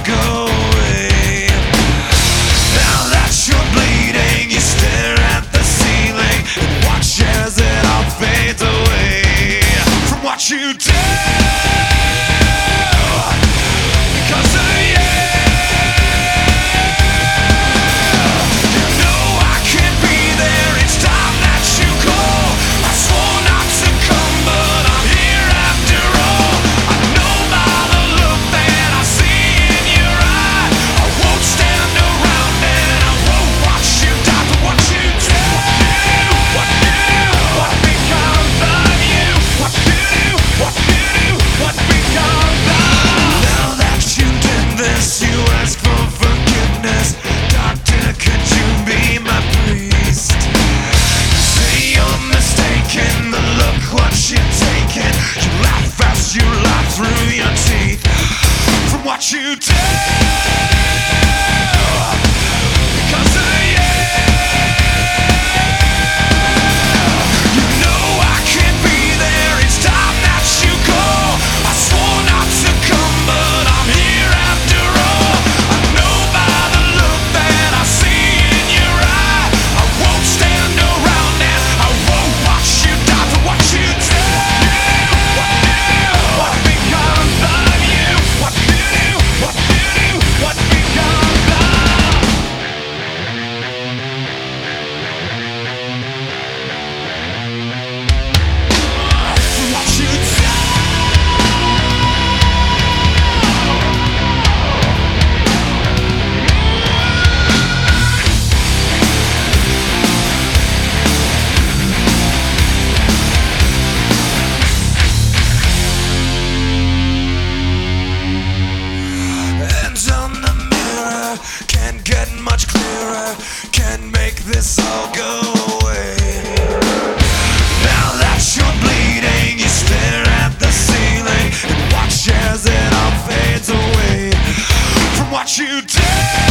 go away. Now that you're bleeding, you stare at the ceiling and watch as it all fades away from what you do. Because of you. What you do. Because of you. You know I can't be there. It's time that you go. I swore not to come, but I'm here after all. I know by the look that I see in your eye, I won't stand around and I won't watch you die for what you do. What becomes of you? What becomes of what you do? And on the mirror can't get much clearer, can't make this all go away. Now that you're bleeding, you stare at the ceiling and watch as it all fades away from what you did.